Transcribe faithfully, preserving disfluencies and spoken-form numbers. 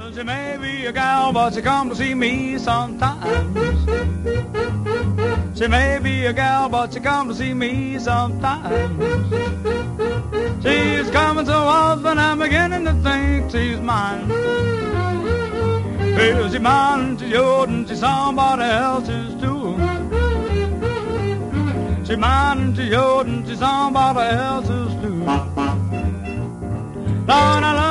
She may be a gal, but she come to see me sometimes. She may be a gal, but she come to see me sometimes. She's coming so often, I'm beginning to think she's mine. Well, she's mine, she's yours, and she's somebody else's too. She's mine, and she's yours, and she's somebody else's too. Lord, I love